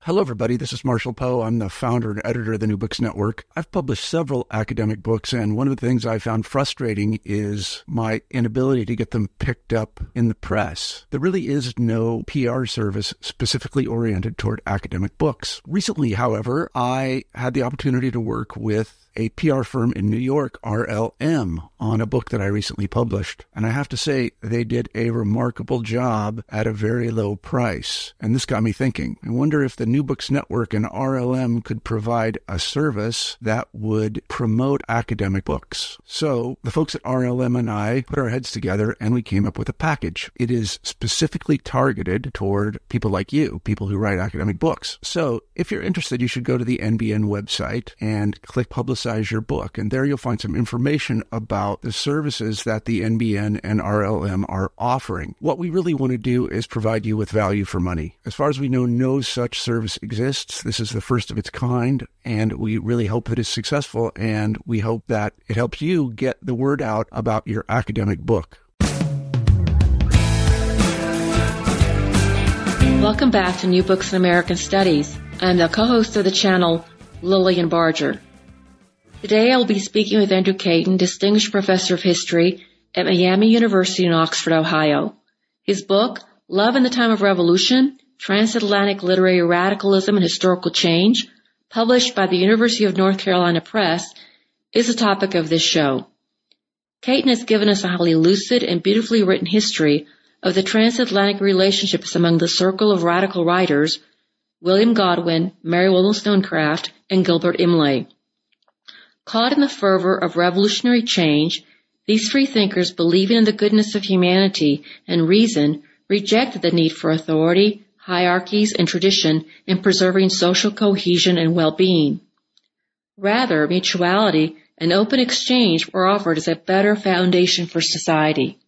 Hello, everybody. This is Marshall Poe. I'm the founder and editor of the New Books Network. I've published several academic books, and one of the things I found frustrating is my inability to get them picked up in the press. There really is no PR service specifically oriented toward academic books. Recently, however, I had the opportunity to work with a PR firm in New York, RLM, on a book that I recently published. And I have to say, they did a remarkable job at a very low price. And this got me thinking. I wonder if the New Books Network and RLM could provide a service that would promote academic books. So the folks at RLM and I put our heads together and we came up with a package. It is specifically targeted toward people like you, people who write academic books. So if you're interested, you should go to the NBN website and click Publicize Your Book. And there you'll find some information about the services that the NBN and RLM are offering. What we really want to do is provide you with value for money. As far as we know, no such service exists. This is the first of its kind, and we really hope that it's successful, and we hope that it helps you get the word out about your academic book. Welcome back to New Books in American Studies. I'm the co-host of the channel, Lillian Barger. Today I will be speaking with Andrew Caton, Distinguished Professor of History at Miami University in Oxford, Ohio. His book, Love in the Time of Revolution, Transatlantic Literary Radicalism and Historical Change, published by the University of North Carolina Press, is the topic of this show. Caton has given us a highly lucid and beautifully written history of the transatlantic relationships among the circle of radical writers, William Godwin, Mary Wollstonecraft, and Gilbert Imlay. Caught in the fervor of revolutionary change, these freethinkers, believing in the goodness of humanity and reason, rejected the need for authority, hierarchies, and tradition in preserving social cohesion and well-being. Rather, mutuality and open exchange were offered as a better foundation for society.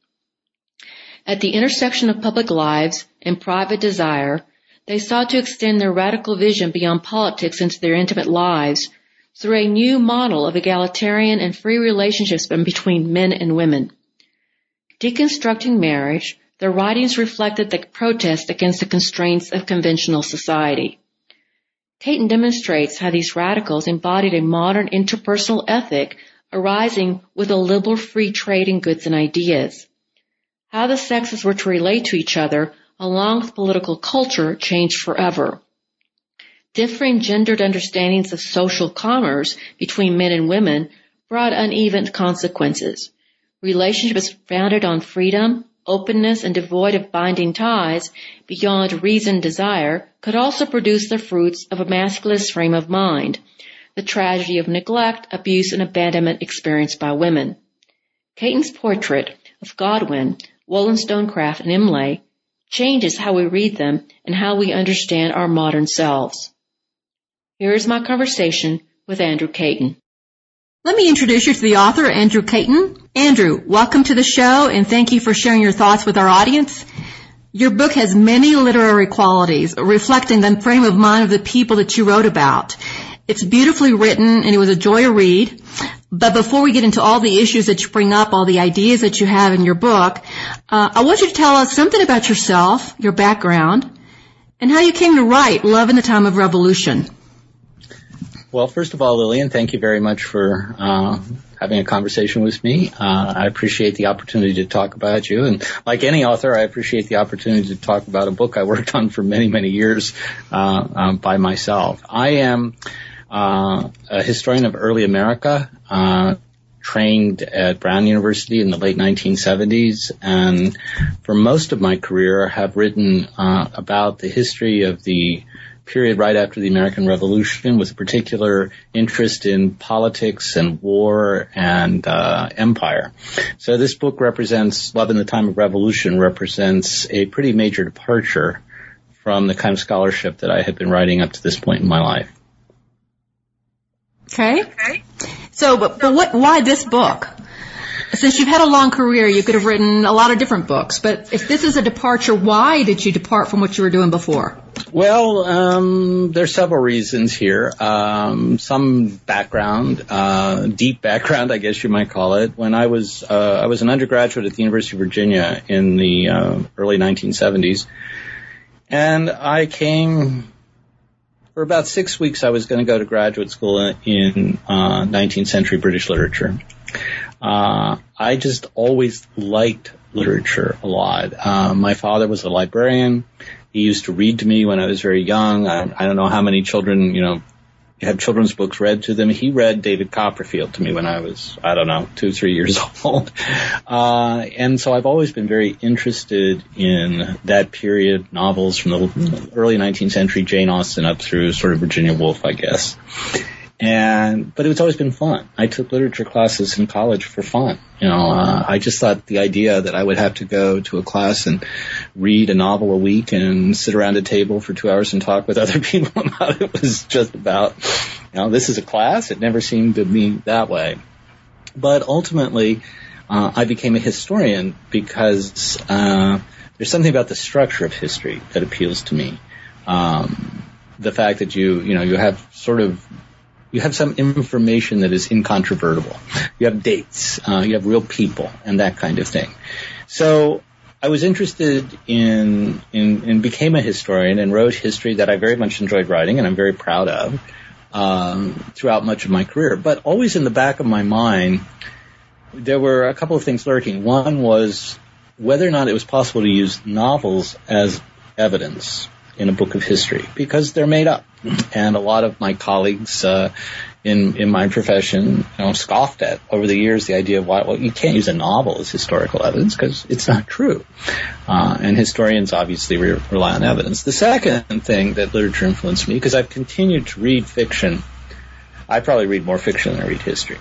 At the intersection of public lives and private desire, they sought to extend their radical vision beyond politics into their intimate lives through a new model of egalitarian and free relationships between men and women. Deconstructing marriage, their writings reflected the protest against the constraints of conventional society. Caton demonstrates how these radicals embodied a modern interpersonal ethic arising with a liberal free trade in goods and ideas. How the sexes were to relate to each other along with political culture changed forever. Differing gendered understandings of social commerce between men and women brought uneven consequences. Relationships founded on freedom, openness, and devoid of binding ties beyond reasoned desire could also produce the fruits of a masculinist frame of mind, the tragedy of neglect, abuse, and abandonment experienced by women. Caton's portrait of Godwin, Wollstonecraft, and Imlay changes how we read them and how we understand our modern selves. Here is my conversation with Andrew Caton. Let me introduce you to the author, Andrew Caton. Andrew, welcome to the show, and thank you for sharing your thoughts with our audience. Your book has many literary qualities, reflecting the frame of mind of the people that you wrote about. It's beautifully written, and it was a joy to read. But before we get into all the issues that you bring up, all the ideas that you have in your book, I want you to tell us something about yourself, your background, and how you came to write Love in the Time of Revolution. Well, first of all, Lillian, thank you very much for having a conversation with me. I appreciate the opportunity to talk about you. And like any author, I appreciate the opportunity to talk about a book I worked on for many, many years by myself. I am a historian of early America, trained at Brown University in the late 1970s, and for most of my career have written about the history of the period right after the American Revolution, with a particular interest in politics and war and empire. So this book represents, Love in the Time of Revolution, represents a pretty major departure from the kind of scholarship that I had been writing up to this point in my life. Okay. So, but why this book? Since you've had a long career, you could have written a lot of different books. But if this is a departure, why did you depart from what you were doing before? Well, there's several reasons here. Some background, deep background, I guess you might call it. When I was an undergraduate at the University of Virginia in the early 1970s, and I came for about 6 weeks, I was going to go to graduate school in 19th century British literature. I just always liked literature a lot. My father was a librarian. He used to read to me when I was very young. I don't know how many children, have children's books read to them. He read David Copperfield to me when I was, 2, 3 years old. And so I've always been very interested in that period, novels from the early 19th century, Jane Austen up through sort of Virginia Woolf, I guess. But it's always been fun. I took literature classes in college for fun. I just thought the idea that I would have to go to a class and read a novel a week and sit around a table for 2 hours and talk with other people about it was just about, this is a class. It never seemed to me that way. But ultimately, I became a historian because there's something about the structure of history that appeals to me. The fact that you have some information that is incontrovertible. You have dates, you have real people, and that kind of thing. So I was interested in became a historian and wrote history that I very much enjoyed writing and I'm very proud of throughout much of my career. But always in the back of my mind, there were a couple of things lurking. One was whether or not it was possible to use novels as evidence in a book of history, because they're made up. And a lot of my colleagues in my profession scoffed at over the years the idea of you can't use a novel as historical evidence because it's not true. And historians obviously rely on evidence. The second thing that literature influenced me, because I've continued to read fiction, I probably read more fiction than I read history.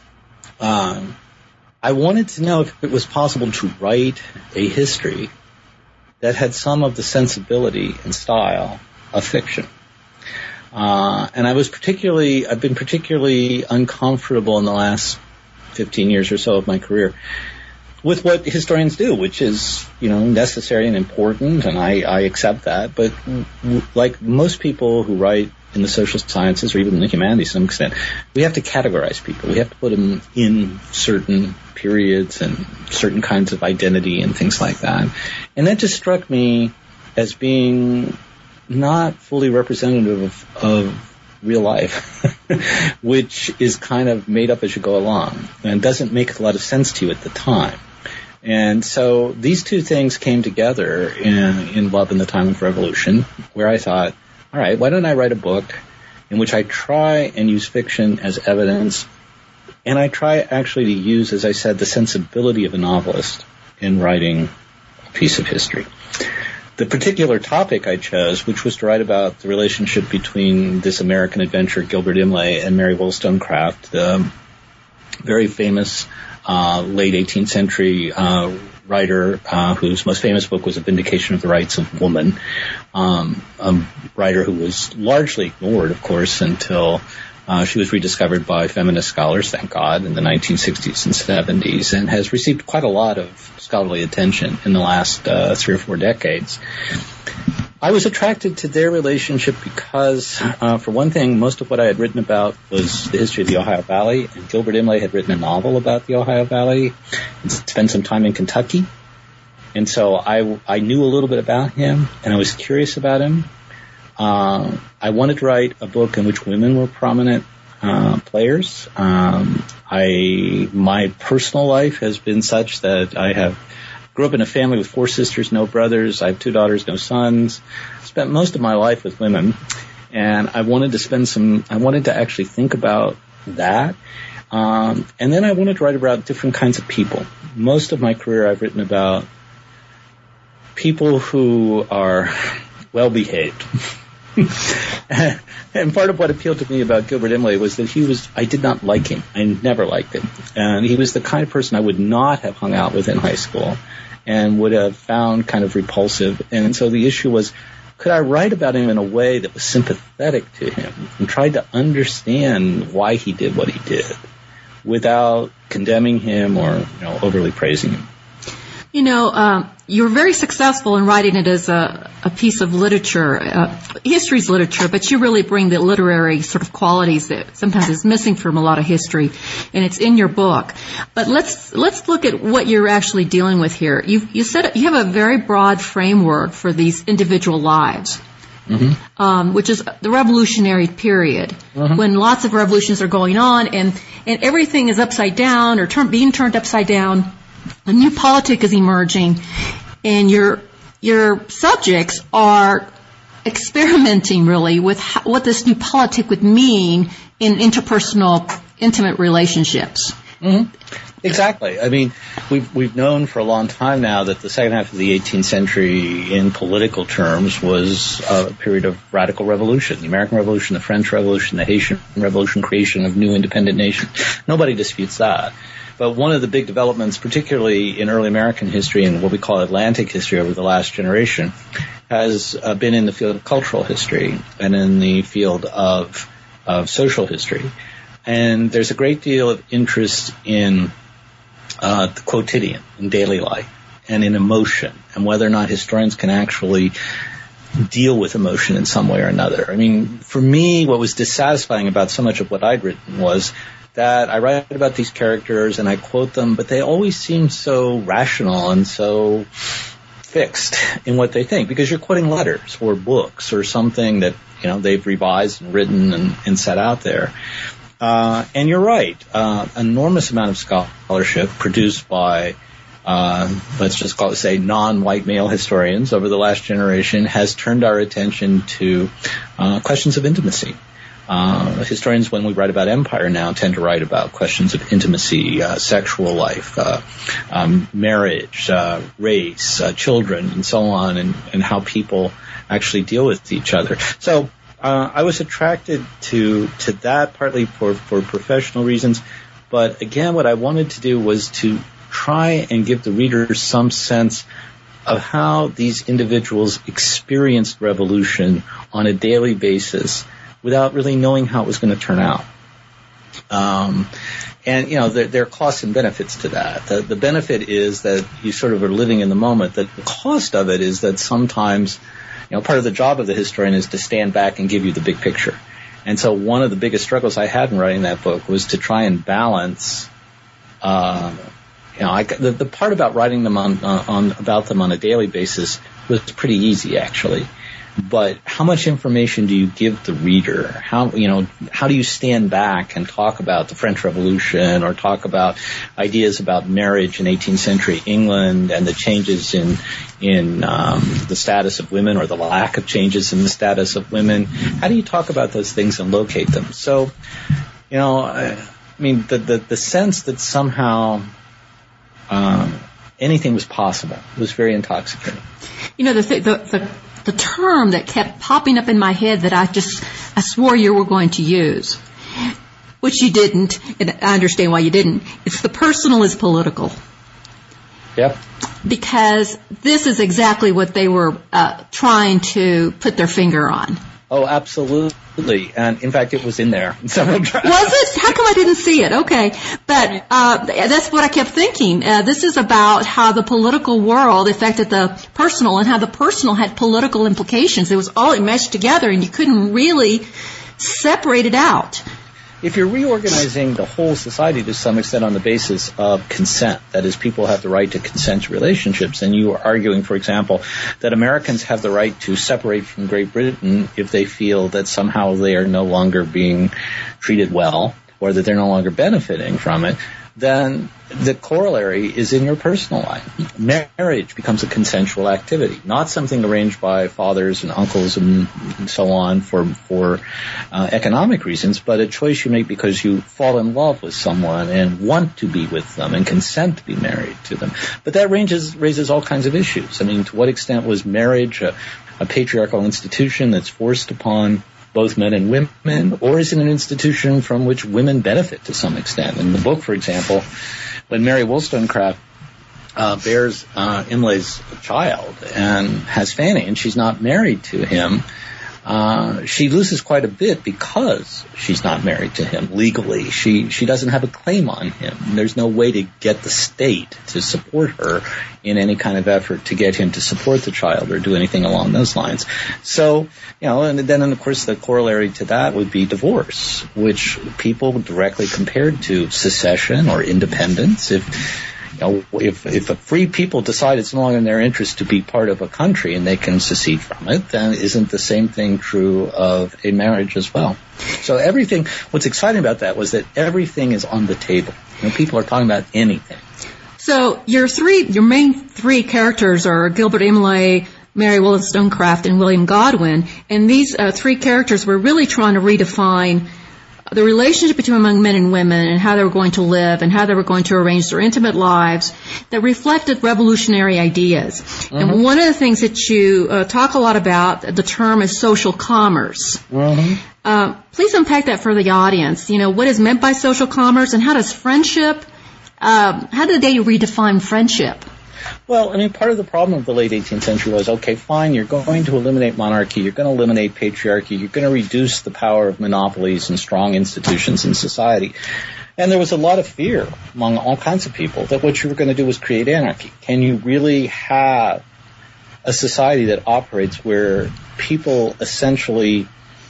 I wanted to know if it was possible to write a history that had some of the sensibility and style of fiction. And I've been particularly uncomfortable in the last 15 years or so of my career with what historians do, which is, necessary and important, and I accept that. But like most people who write in the social sciences or even in the humanities to some extent, we have to categorize people. We have to put them in certain periods and certain kinds of identity and things like that. And that just struck me as being not fully representative of real life, which is kind of made up as you go along and doesn't make a lot of sense to you at the time. And so these two things came together in Love in the Time of Revolution, where I thought, all right, why don't I write a book in which I try and use fiction as evidence, and I try actually to use, as I said, the sensibility of a novelist in writing a piece of history. The particular topic I chose, which was to write about the relationship between this American adventurer, Gilbert Imlay, and Mary Wollstonecraft, the very famous late 18th century writer whose most famous book was A Vindication of the Rights of Woman, a writer who was largely ignored, of course, until she was rediscovered by feminist scholars, thank God, in the 1960s and 70s, and has received quite a lot of scholarly attention in the last 3 or 4 decades. I was attracted to their relationship because, for one thing, most of what I had written about was the history of the Ohio Valley, and Gilbert Imlay had written a novel about the Ohio Valley and spent some time in Kentucky. And so I knew a little bit about him, and I was curious about him. I wanted to write a book in which women were prominent players. My personal life has been such that I grew up in a family with 4 sisters, no brothers. I have 2 daughters, no sons. Spent most of my life with women, and I wanted to actually think about that. And then I wanted to write about different kinds of people. Most of my career I've written about people who are well-behaved. And part of what appealed to me about Gilbert Imlay was that I did not like him. I never liked him. And he was the kind of person I would not have hung out with in high school and would have found kind of repulsive. And so the issue was, could I write about him in a way that was sympathetic to him and tried to understand why he did what he did without condemning him or overly praising him? You're very successful in writing it as a piece of literature, history's literature, but you really bring the literary sort of qualities that sometimes is missing from a lot of history, and it's in your book. But let's look at what you're actually dealing with here. You said you have a very broad framework for these individual lives. which is the revolutionary period, when lots of revolutions are going on and everything is upside down or being turned upside down. A new politic is emerging, and your subjects are experimenting really with what this new politic would mean in interpersonal, intimate relationships. Exactly. I mean, we've known for a long time now that the second half of the 18th century, in political terms, was a period of radical revolution. The American Revolution, the French Revolution, the Haitian Revolution, creation of new independent nations. Nobody disputes that. But one of the big developments, particularly in early American history and what we call Atlantic history over the last generation, has been in the field of cultural history and in the field of social history. And there's a great deal of interest in the quotidian, in daily life, and in emotion, and whether or not historians can actually deal with emotion in some way or another. I mean, for me, what was dissatisfying about so much of what I'd written was that I write about these characters and I quote them, but they always seem so rational and so fixed in what they think, because you're quoting letters or books or something that, they've revised and written and set out there. And you're right, enormous amount of scholarship produced by, let's just say non-white male historians over the last generation has turned our attention to questions of intimacy. Historians, when we write about empire now, tend to write about questions of intimacy, sexual life, marriage, race, children, and so on, and how people actually deal with each other. So I was attracted to that partly for professional reasons, but again, what I wanted to do was to try and give the reader some sense of how these individuals experienced revolution on a daily basis without really knowing how it was going to turn out. There are costs and benefits to that. The benefit is that you sort of are living in the moment. The cost of it is that sometimes, part of the job of the historian is to stand back and give you the big picture. And so one of the biggest struggles I had in writing that book was to try and balance, the part about writing them about them on a daily basis was pretty easy, actually. But how much information do you give the reader? How do you stand back and talk about the French Revolution or talk about ideas about marriage in 18th century England and the changes in the status of women or the lack of changes in the status of women? How do you talk about those things and locate them? So, the sense that somehow anything was possible was very intoxicating. The term that kept popping up in my head that I swore you were going to use, which you didn't, and I understand why you didn't. It's the personal is political. Yep. Because this is exactly what they were trying to put their finger on. Oh, absolutely. And in fact, it was in there in several drafts. Was it? How come I didn't see it? Okay. But that's what I kept thinking. This is about how the political world affected the personal and how the personal had political implications. It was all enmeshed together and you couldn't really separate it out. If you're reorganizing the whole society to some extent on the basis of consent, that is, people have the right to consent to relationships, and you are arguing, for example, that Americans have the right to separate from Great Britain if they feel that somehow they are no longer being treated well or that they're no longer benefiting from it, then the corollary is in your personal life. Marriage becomes a consensual activity, not something arranged by fathers and uncles and so on for economic reasons, but a choice you make because you fall in love with someone and want to be with them and consent to be married to them. But that raises all kinds of issues. I mean, to what extent was marriage a patriarchal institution that's forced upon both men and women, or is it an institution from which women benefit to some extent? In the book, for example, when Mary Wollstonecraft bears Imlay's child and has Fanny, and she's not married to him, she loses quite a bit because she's not married to him legally. She doesn't have a claim on him. There's no way to get the state to support her in any kind of effort to get him to support the child or do anything along those lines. So, and then of course the corollary to that would be divorce, which people directly compared to secession or independence. If if a free people decide it's no longer in their interest to be part of a country and they can secede from it, then isn't the same thing true of a marriage as well? So what's exciting about that was that everything is on the table. People are talking about anything. So your main three characters are Gilbert Imlay, Mary Wollstonecraft, and William Godwin, and these three characters were really trying to redefine the relationship between men and women and how they were going to live and how they were going to arrange their intimate lives that reflected revolutionary ideas. Mm-hmm. And one of the things that you talk a lot about, the term is social commerce. Mm-hmm. Please unpack that for the audience. What is meant by social commerce, and how does friendship, how did they redefine friendship? Well, part of the problem of the late 18th century was, okay, fine, you're going to eliminate monarchy, you're going to eliminate patriarchy, you're going to reduce the power of monopolies and strong institutions in society. And there was a lot of fear among all kinds of people that what you were going to do was create anarchy. Can you really have a society that operates where people essentially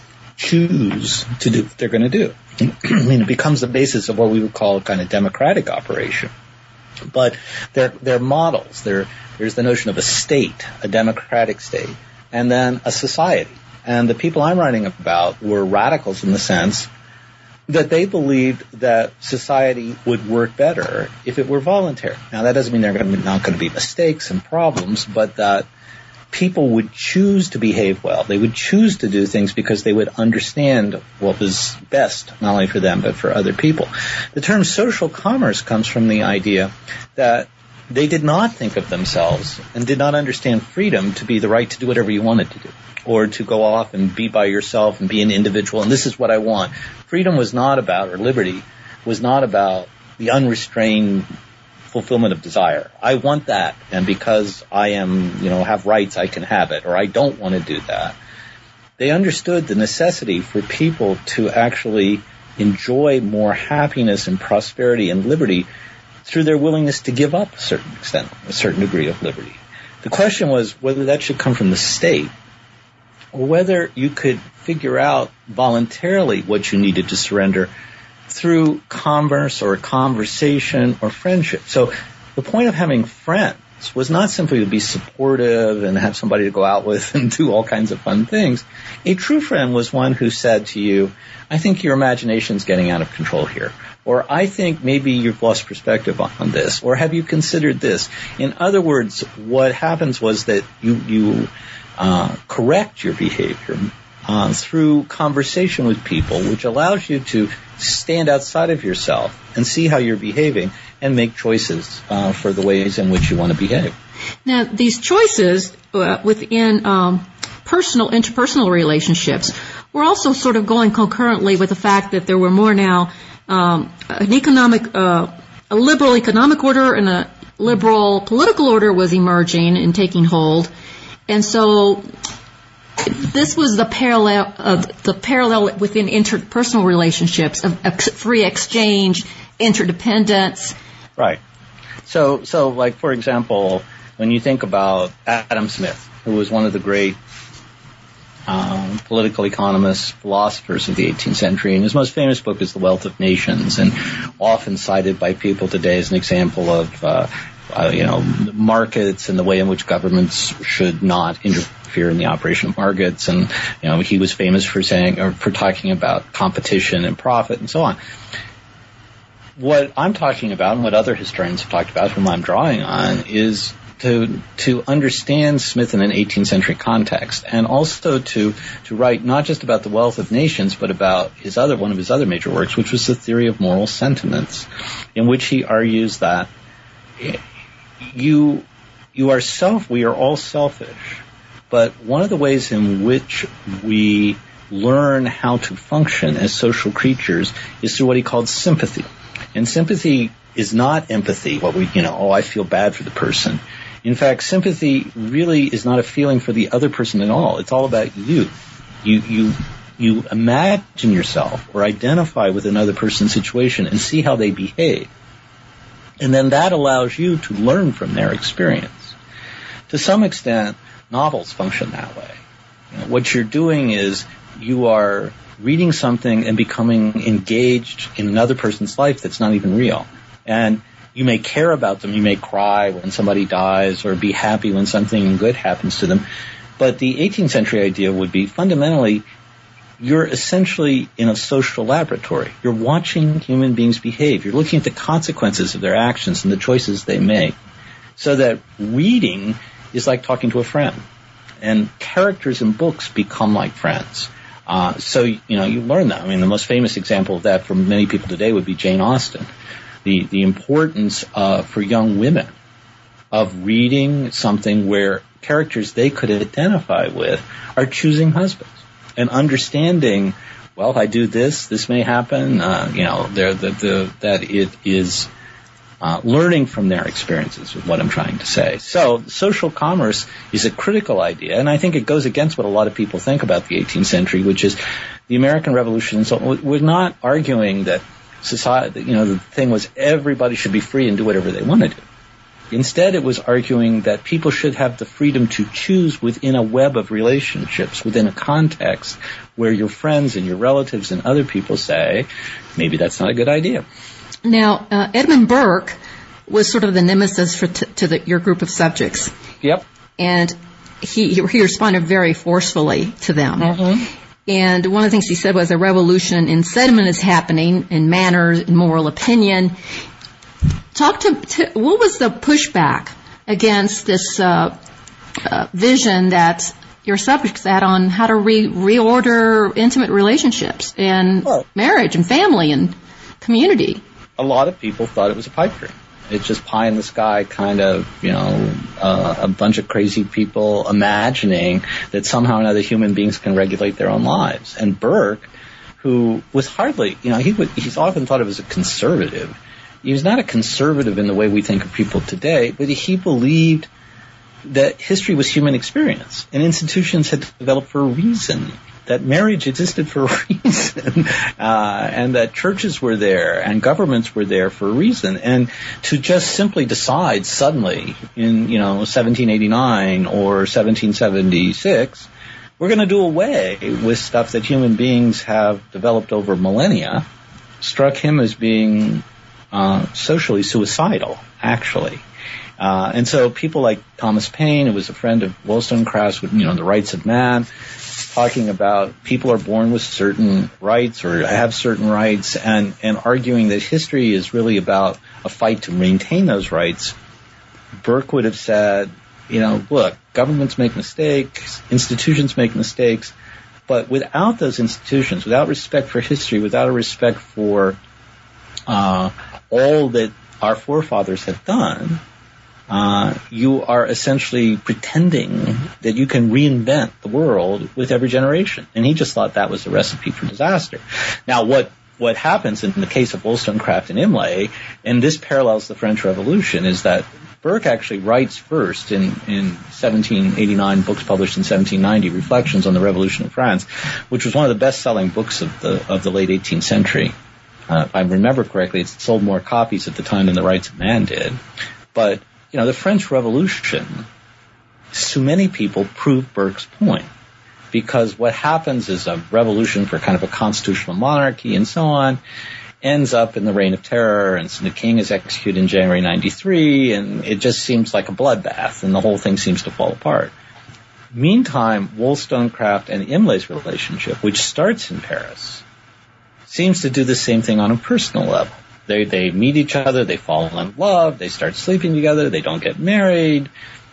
choose to do what they're going to do? It becomes the basis of what we would call a kind of democratic operation. But they're models. There's the notion of a state, a democratic state, and then a society. And the people I'm writing about were radicals in the sense that they believed that society would work better if it were voluntary. Now, that doesn't mean there are not going to be mistakes and problems, but that people would choose to behave well. They would choose to do things because they would understand what was best, not only for them, but for other people. The term social commerce comes from the idea that they did not think of themselves and did not understand freedom to be the right to do whatever you wanted to do, or to go off and be by yourself and be an individual, and this is what I want. Freedom was not about, or liberty was not about the unrestrained fulfillment of desire. I want that, and because I have rights, I can have it, or I don't want to do that. They understood the necessity for people to actually enjoy more happiness and prosperity and liberty through their willingness to give up a certain extent, a certain degree of liberty. The question was whether that should come from the state, or whether you could figure out voluntarily what you needed to surrender through commerce or conversation or friendship. So the point of having friends was not simply to be supportive and have somebody to go out with and do all kinds of fun things. A true friend was one who said to you, I think your imagination's getting out of control here. Or I think maybe you've lost perspective on this. Or have you considered this? In other words, what happens was that you correct your behavior through conversation with people, which allows you to stand outside of yourself and see how you're behaving and make choices for the ways in which you want to behave. Now, these choices within interpersonal relationships were also sort of going concurrently with the fact that there were more now a liberal economic order and a liberal political order was emerging and taking hold. And so this was the parallel within interpersonal relationships of free exchange, interdependence. Right. So like, for example, when you think about Adam Smith, who was one of the great political economists, philosophers of the 18th century, and his most famous book is The Wealth of Nations, and often cited by people today as an example of markets and the way in which governments should not interfere in the operation of markets. And he was famous for talking about competition and profit and so on. What I'm talking about, and what other historians have talked about, whom I'm drawing on, is to understand Smith in an 18th century context, and also to write not just about the Wealth of Nations, but about one of his other major works, which was the Theory of Moral Sentiments, in which he argues that we are all selfish, but one of the ways in which we learn how to function as social creatures is through what he called sympathy. And sympathy is not empathy, I feel bad for the person. In fact, sympathy really is not a feeling for the other person at all. It's all about you. You imagine yourself or identify with another person's situation and see how they behave. And then that allows you to learn from their experience. To some extent, novels function that way. What you're doing is you are reading something and becoming engaged in another person's life that's not even real. And You may care about them. You may cry when somebody dies or be happy when something good happens to them. But the 18th century idea would be fundamentally, you're essentially in a social laboratory. You're watching human beings behave. You're looking at the consequences of their actions and the choices they make. So that reading is like talking to a friend. And characters in books become like friends. So you learn that. I mean, the most famous example of that for many people today would be Jane Austen. The importance for young women of reading something where characters they could identify with are choosing husbands and understanding, well, if I do this, this may happen. That it is learning from their experiences is what I'm trying to say. So social commerce is a critical idea, and I think it goes against what a lot of people think about the 18th century, which is the American Revolution. So we're not arguing that society, the thing was everybody should be free and do whatever they want to do. Instead, it was arguing that people should have the freedom to choose within a web of relationships, within a context where your friends and your relatives and other people say, maybe that's not a good idea. Now, Edmund Burke was sort of the nemesis your group of subjects. Yep. And he responded very forcefully to them. Mm-hmm. And one of the things he said was a revolution in sentiment is happening, in manners, in moral opinion. Talk to what was the pushback against this vision that your subjects had on how to reorder intimate relationships and marriage and family and community? A lot of people thought it was a pipe dream. It's just pie in the sky kind of, a bunch of crazy people imagining that somehow or another human beings can regulate their own lives. And Burke, who was hardly, he's often thought of as a conservative. He was not a conservative in the way we think of people today, but he believed that history was human experience and institutions had developed for a reason, that marriage existed for a reason, and that churches were there and governments were there for a reason. And to just simply decide suddenly in, 1789 or 1776, we're going to do away with stuff that human beings have developed over millennia, struck him as being socially suicidal, actually. And so people like Thomas Paine, who was a friend of Wollstonecraft's, with, the rights of man, talking about people are born with certain rights or have certain rights, and arguing that history is really about a fight to maintain those rights. Burke would have said, look, governments make mistakes, institutions make mistakes, but without those institutions, without respect for history, without a respect for all that our forefathers have done, you are essentially pretending that you can reinvent the world with every generation. And he just thought that was a recipe for disaster. Now, what happens in the case of Wollstonecraft and Imlay, and this parallels the French Revolution, is that Burke actually writes first in 1789, books published in 1790, Reflections on the Revolution in France, which was one of the best-selling books of the late 18th century. If I remember correctly, it sold more copies at the time than The Rights of Man did. But the French Revolution, to many people, proved Burke's point. Because what happens is a revolution for kind of a constitutional monarchy and so on ends up in the Reign of Terror, and so the king is executed in January 93, and it just seems like a bloodbath, and the whole thing seems to fall apart. Meantime, Wollstonecraft and Imlay's relationship, which starts in Paris, seems to do the same thing on a personal level. They meet each other, they fall in love, they start sleeping together, they don't get married.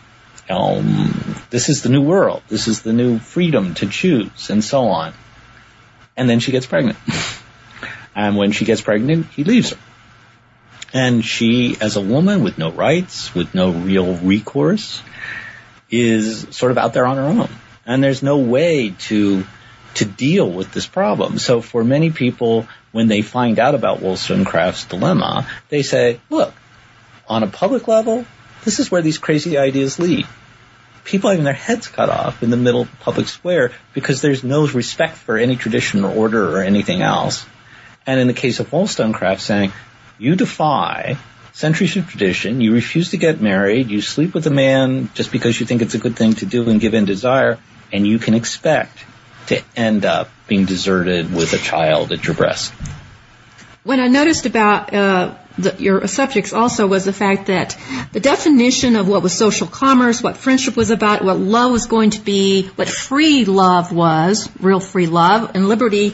This is the new world. This is the new freedom to choose, and so on. And then she gets pregnant. And when she gets pregnant, he leaves her. And she, as a woman with no rights, with no real recourse, is sort of out there on her own. And there's no way to deal with this problem. So for many people, when they find out about Wollstonecraft's dilemma, they say, look, on a public level, this is where these crazy ideas lead. People having their heads cut off in the middle of the public square because there's no respect for any tradition or order or anything else. And in the case of Wollstonecraft, saying, you defy centuries of tradition, you refuse to get married, you sleep with a man just because you think it's a good thing to do and give in desire, and you can expect to end up being deserted with a child at your breast. When I noticed about your subjects also was the fact that the definition of what was social commerce, what friendship was about, what love was going to be, what free love was, real free love, and liberty,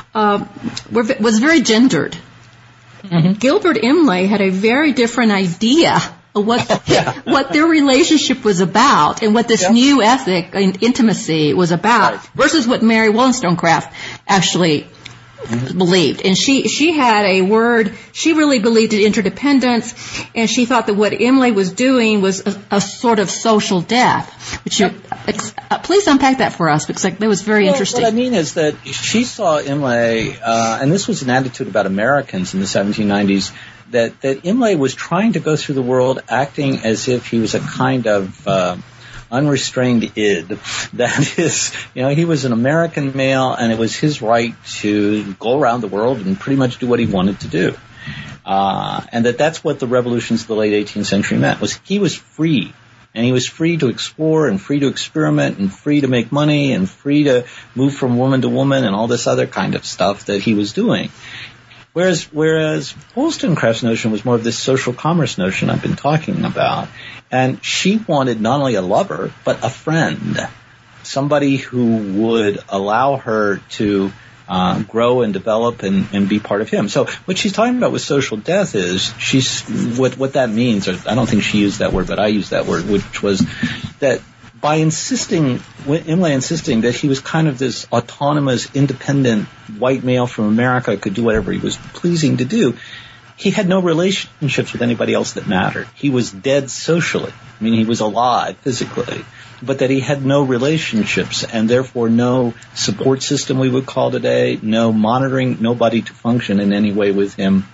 was very gendered. Mm-hmm. Gilbert Imlay had a very different idea of what their relationship was about and what this new ethic and intimacy was about versus what Mary Wollstonecraft actually believed. And she had a word, she really believed in interdependence, and she thought that what Imlay was doing was a sort of social death. Which please unpack that for us, because that was very interesting. What I mean is that she saw Imlay, and this was an attitude about Americans in the 1790s, that Imlay was trying to go through the world acting as if he was a kind of unrestrained id. That is, he was an American male, and it was his right to go around the world and pretty much do what he wanted to do. And that's what the revolutions of the late 18th century meant, was he was free. And he was free to explore and free to experiment and free to make money and free to move from woman to woman and all this other kind of stuff that he was doing. Whereas Wollstonecraft's notion was more of this social commerce notion I've been talking about. And she wanted not only a lover, but a friend, somebody who would allow her to grow and develop and be part of him. So what she's talking about with social death is what that means, or I don't think she used that word, but I used that word, which was that by Imlay insisting that he was kind of this autonomous, independent white male from America, could do whatever he was pleasing to do, he had no relationships with anybody else that mattered. He was dead socially. I mean, he was alive physically, but that he had no relationships and therefore no support system we would call today, no monitoring, nobody to function in any way with him,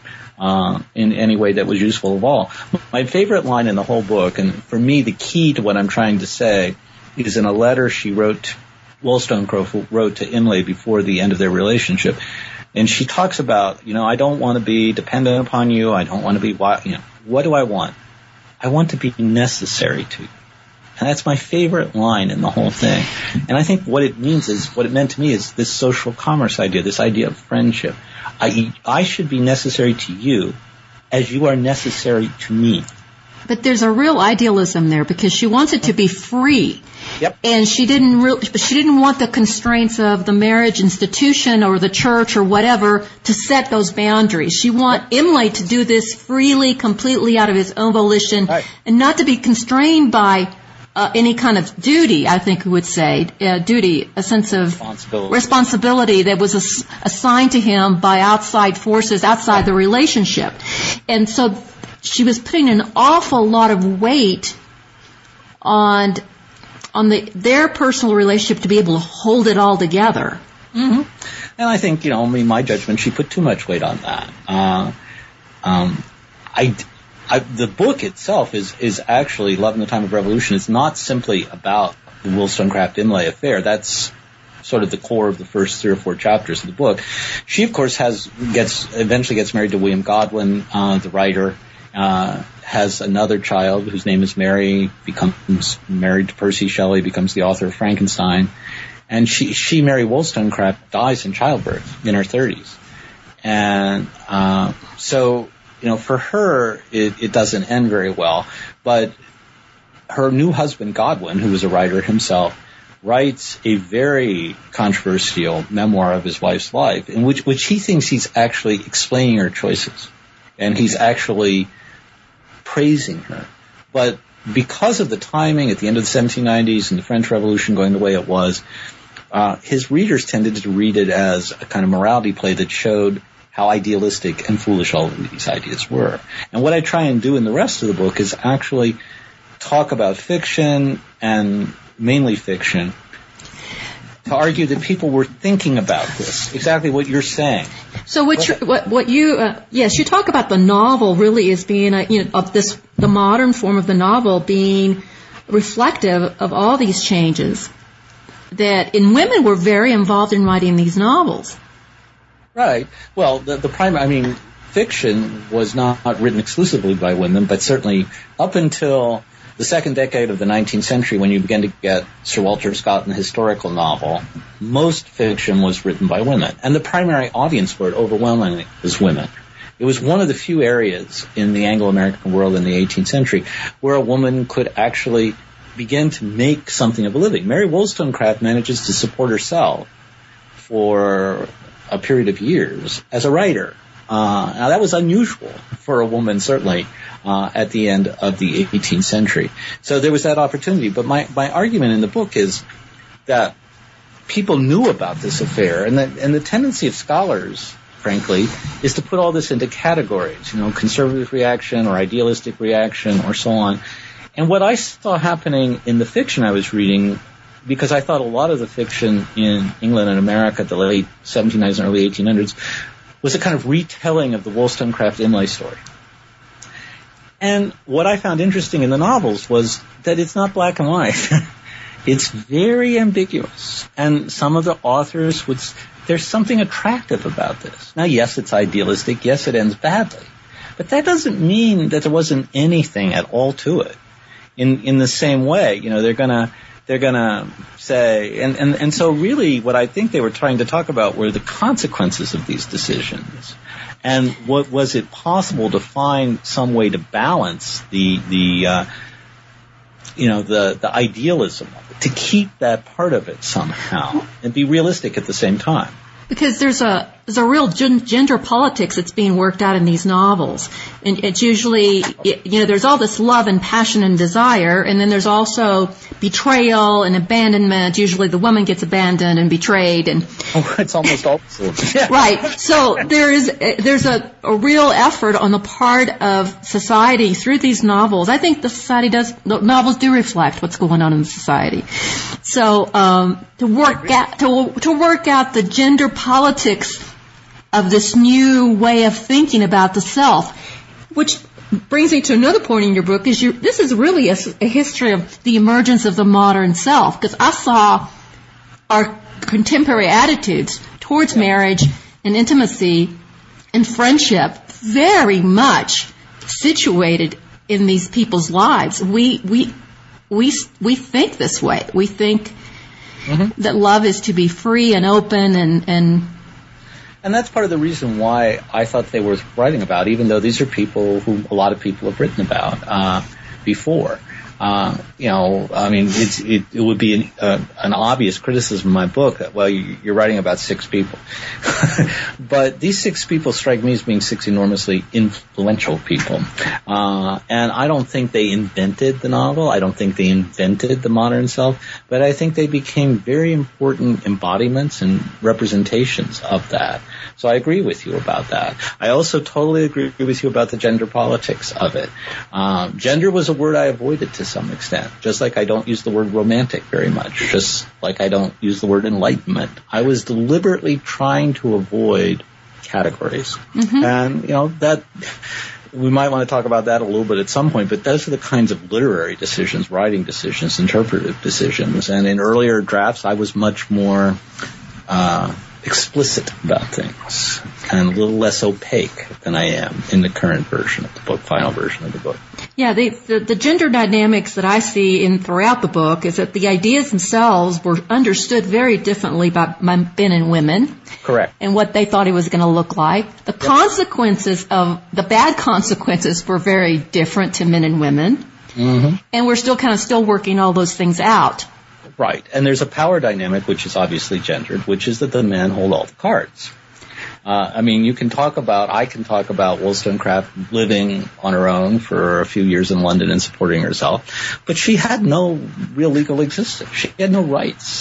in any way that was useful of all. My favorite line in the whole book, and for me the key to what I'm trying to say, is in a letter Wollstonecraft wrote to Imlay before the end of their relationship. And she talks about, I don't want to be dependent upon you. I don't want to be, what do I want? I want to be necessary to you. And that's my favorite line in the whole thing. And I think what it meant to me is this social commerce idea, this idea of friendship. I should be necessary to you as you are necessary to me. But there's a real idealism there, because she wants it to be free. Yep. And she didn't want the constraints of the marriage institution or the church or whatever to set those boundaries. She wanted Imlay to do this freely, completely out of his own volition, and not to be constrained by any kind of duty, I think we would say, duty, a sense of responsibility that was assigned to him by outside forces, outside the relationship. And so she was putting an awful lot of weight on their personal relationship to be able to hold it all together. Mm-hmm. And I think, my judgment, she put too much weight on that. The book itself is actually, Love in the Time of Revolution, is not simply about the Wollstonecraft-Imlay affair. That's sort of the core of the first 3 or 4 chapters of the book. She, of course, eventually gets married to William Godwin, the writer, has another child whose name is Mary, becomes married to Percy Shelley, becomes the author of Frankenstein. And she Mary Wollstonecraft, dies in childbirth in her 30s. And so, for her, it doesn't end very well. But her new husband, Godwin, who was a writer himself, writes a very controversial memoir of his wife's life, in which he thinks he's actually explaining her choices. And he's actually praising her. But because of the timing at the end of the 1790s and the French Revolution going the way it was, his readers tended to read it as a kind of morality play that showed how idealistic and foolish all of these ideas were. And what I try and do in the rest of the book is actually talk about fiction, and mainly fiction, to argue that people were thinking about this, exactly what you're saying. So you talk about the novel really as being the modern form of the novel being reflective of all these changes, and women were very involved in writing these novels. Right. Well, fiction was not written exclusively by women, but certainly up until the second decade of the 19th century, when you begin to get Sir Walter Scott in the historical novel, most fiction was written by women. And the primary audience for it overwhelmingly was women. It was one of the few areas in the Anglo-American world in the 18th century where a woman could actually begin to make something of a living. Mary Wollstonecraft manages to support herself for a period of years as a writer. Now that was unusual for a woman, certainly, at the end of the 18th century. So there was that opportunity. But my argument in the book is that people knew about this affair, and the tendency of scholars, frankly, is to put all this into categories, conservative reaction or idealistic reaction or so on. And what I saw happening in the fiction I was reading, because I thought a lot of the fiction in England and America at the late 1790s and early 1800s was a kind of retelling of the Wollstonecraft Imlay story. And what I found interesting in the novels was that it's not black and white. It's very ambiguous. And some of the authors there's something attractive about this. Now, yes, it's idealistic. Yes, it ends badly. But that doesn't mean that there wasn't anything at all to it. In the same way, they're gonna say, and so really what I think they were trying to talk about were the consequences of these decisions. And what was it possible to find some way to balance the idealism, to keep that part of it somehow and be realistic at the same time? Because there's a real gender politics that's being worked out in these novels. And it's usually, there's all this love and passion and desire, and then there's also betrayal and abandonment. Usually the woman gets abandoned and betrayed. And it's almost opposite. Yeah. Right. So there's a real effort on the part of society through these novels. I think the novels do reflect what's going on in society. So to work out the gender politics of this new way of thinking about the self, which brings me to another point in your book, is this is really a history of the emergence of the modern self, because I saw our contemporary attitudes towards marriage and intimacy and friendship very much situated in these people's lives. We think this way. We think that love is to be free and open and that's part of the reason why I thought they were worth writing about, even though these are people who a lot of people have written about before. It would be an obvious criticism of my book that, well, you're writing about 6 people. But these 6 people strike me as being 6 enormously influential people. And I don't think they invented the novel. I don't think they invented the modern self. But I think they became very important embodiments and representations of that. So I agree with you about that. I also totally agree with you about the gender politics of it. Gender was a word I avoided to some extent, just like I don't use the word romantic very much, just like I don't use the word enlightenment. I was deliberately trying to avoid categories. And, that we might want to talk about that a little bit at some point, but those are the kinds of literary decisions, writing decisions, interpretive decisions. And in earlier drafts, I was much more explicit about things and a little less opaque than I am in the current version of the book, final version of the book. Yeah, the gender dynamics that I see throughout the book is that the ideas themselves were understood very differently by men and women. Correct. And what they thought it was going to look like. The consequences of the bad consequences were very different to men and women. And we're still working all those things out. Right. And there's a power dynamic, which is obviously gendered, which is that the men hold all the cards. I can talk about Wollstonecraft living on her own for a few years in London and supporting herself, but she had no real legal existence. She had no rights.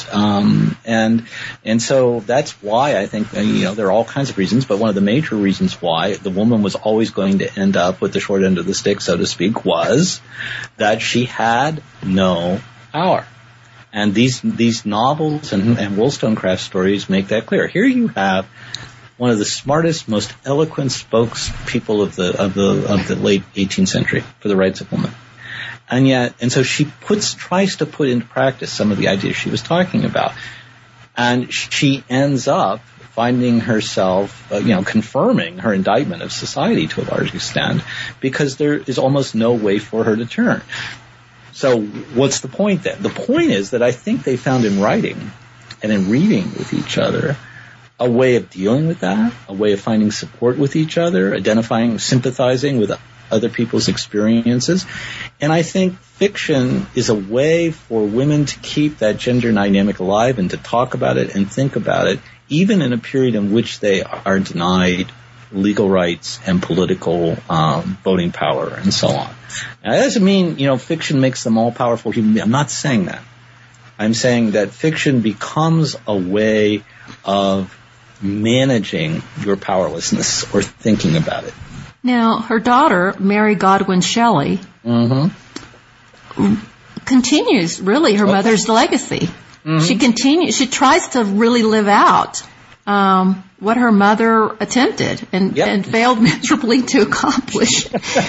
And so that's why I think, there are all kinds of reasons, but one of the major reasons why the woman was always going to end up with the short end of the stick, so to speak, was that she had no power. And these novels and Wollstonecraft stories make that clear. Here you have one of the smartest, most eloquent spokespeople of the late 18th century for the rights of women. And so she tries to put into practice some of the ideas she was talking about. And she ends up finding herself, confirming her indictment of society to a large extent, because there is almost no way for her to turn. So what's the point then? The point is that I think they found in writing and in reading with each other a way of dealing with that, a way of finding support with each other, identifying, sympathizing with other people's experiences. And I think fiction is a way for women to keep that gender dynamic alive and to talk about it and think about it, even in a period in which they are denied legal rights and political voting power and so on. Now, that doesn't mean, fiction makes them all powerful human beings. I'm not saying that. I'm saying that fiction becomes a way of managing your powerlessness or thinking about it. Now, her daughter, Mary Godwin Shelley, continues really her mother's legacy. She tries to really live out what her mother attempted and failed miserably to accomplish.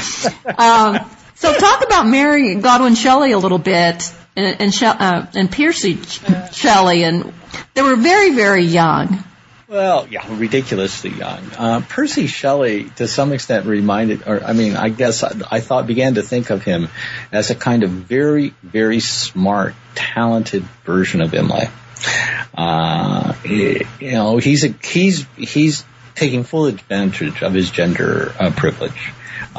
So talk about Mary Godwin Shelley a little bit and Percy Shelley, and they were very, very young. Well, yeah, ridiculously young. Percy Shelley, to some extent, began to think of him as a kind of very, very smart, talented version of Imlay. He's taking full advantage of his gender privilege.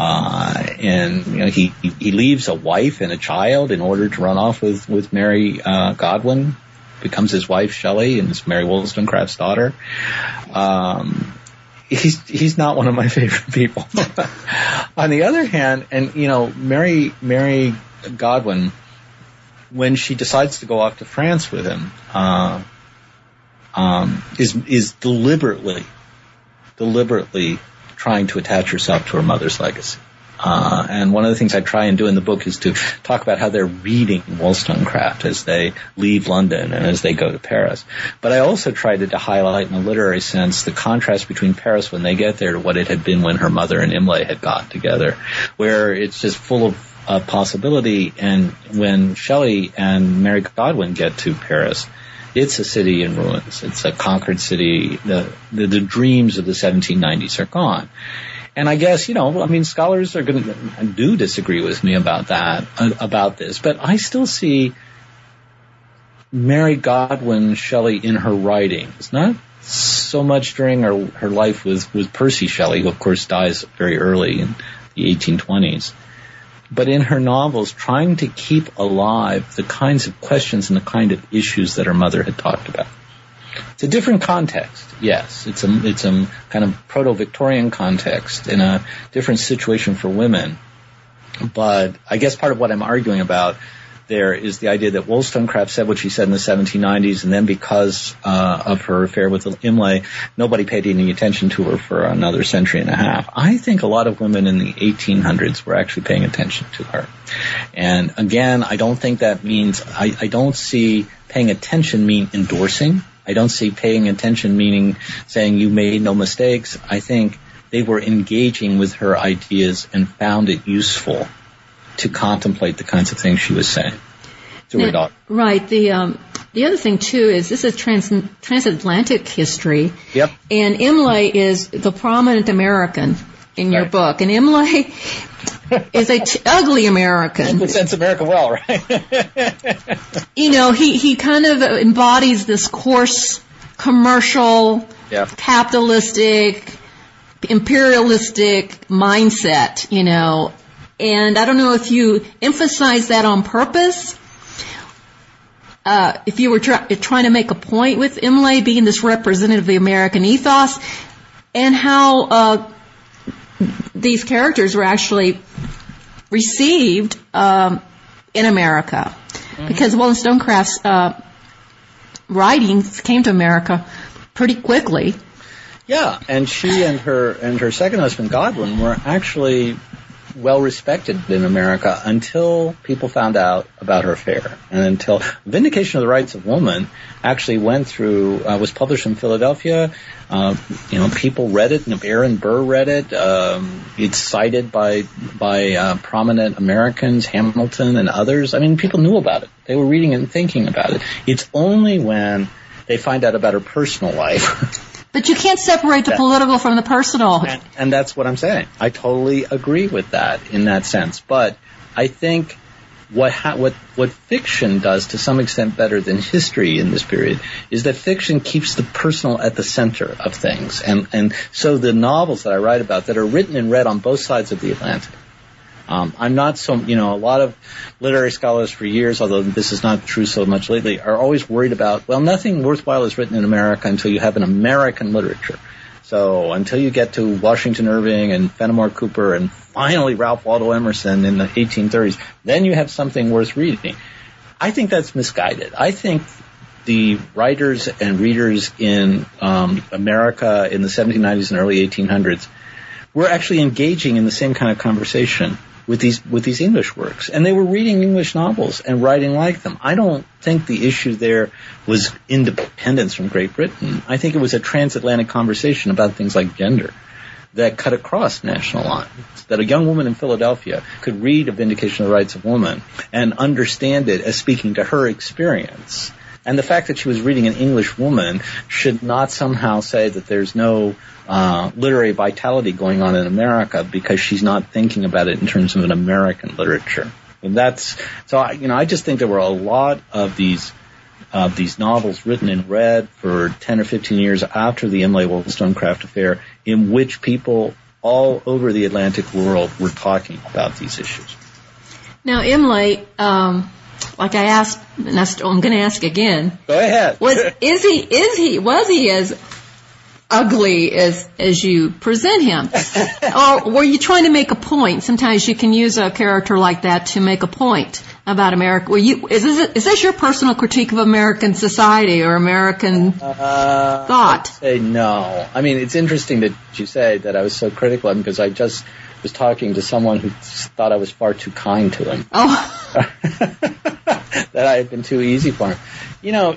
He leaves a wife and a child in order to run off with Mary Godwin, becomes his wife Shelley, and is Mary Wollstonecraft's daughter. He's not one of my favorite people. On the other hand, Mary Godwin, when she decides to go off to France with him, is deliberately trying to attach herself to her mother's legacy. And one of the things I try and do in the book is to talk about how they're reading Wollstonecraft as they leave London and as they go to Paris. But I also tried to highlight in a literary sense the contrast between Paris when they get there to what it had been when her mother and Imlay had got together, where it's just full of possibility. And when Shelley and Mary Godwin get to Paris, it's a city in ruins. It's a conquered city. The dreams of the 1790s are gone. And I guess, scholars are do disagree with me about this, but I still see Mary Godwin Shelley in her writings, not so much during her life with Percy Shelley, who of course dies very early in the 1820s, but in her novels trying to keep alive the kinds of questions and the kind of issues that her mother had talked about. It's a different context, yes. It's a kind of proto-Victorian context in a different situation for women. But I guess part of what I'm arguing about there is the idea that Wollstonecraft said what she said in the 1790s, and then because of her affair with Imlay, nobody paid any attention to her for another century and a half. I think a lot of women in the 1800s were actually paying attention to her. And again, I don't think that means, I don't see paying attention mean endorsing. I don't see paying attention meaning saying you made no mistakes. I think they were engaging with her ideas and found it useful to contemplate the kinds of things she was saying to her daughter. Right. The other thing, too, is this is transatlantic history. Yep. And Imlay is the prominent American in your book. And Imlay is a ugly American. Represents America well, right? He kind of embodies this coarse, commercial, capitalistic, imperialistic mindset, And I don't know if you emphasize that on purpose. If you were trying to make a point with Imlay being this representative of the American ethos, and how these characters were actually received in America, because Wollstonecraft's writings came to America pretty quickly. Yeah, and she and her second husband Godwin were actually well respected in America until people found out about her affair, and until Vindication of the Rights of Woman actually was published in Philadelphia. People read it, and Aaron Burr read it. It's cited by prominent Americans, Hamilton and others. I mean, people knew about it. They were reading it and thinking about it. It's only when they find out about her personal life. But you can't separate the political from the personal. And that's what I'm saying. I totally agree with that in that sense. But I think what fiction does to some extent better than history in this period is that fiction keeps the personal at the center of things. And so the novels that I write about that are written and read on both sides of the Atlantic. I'm not so, a lot of literary scholars for years, although this is not true so much lately, are always worried about, well, nothing worthwhile is written in America until you have an American literature. So until you get to Washington Irving and Fenimore Cooper and finally Ralph Waldo Emerson in the 1830s, then you have something worth reading. I think that's misguided. I think the writers and readers in America in the 1790s and early 1800s were actually engaging in the same kind of conversation with these English works. And they were reading English novels and writing like them. I don't think the issue there was independence from Great Britain. I think it was a transatlantic conversation about things like gender that cut across national lines, that a young woman in Philadelphia could read A Vindication of the Rights of Woman and understand it as speaking to her experience. And the fact that she was reading an English woman should not somehow say that there's no literary vitality going on in America because she's not thinking about it in terms of an American literature. And I just think there were a lot of these novels written and read for 10 or 15 years after the Imlay-Wollstonecraft affair in which people all over the Atlantic world were talking about these issues. Now, Imlay, like I asked, and I'm going to ask again. Go ahead. Was he as ugly as you present him, or were you trying to make a point? Sometimes you can use a character like that to make a point about America. Is this your personal critique of American society or American thought? I'd say no. I mean, it's interesting that you say that I was so critical of him because I just was talking to someone who thought I was far too kind to him. Oh. That I had been too easy for him.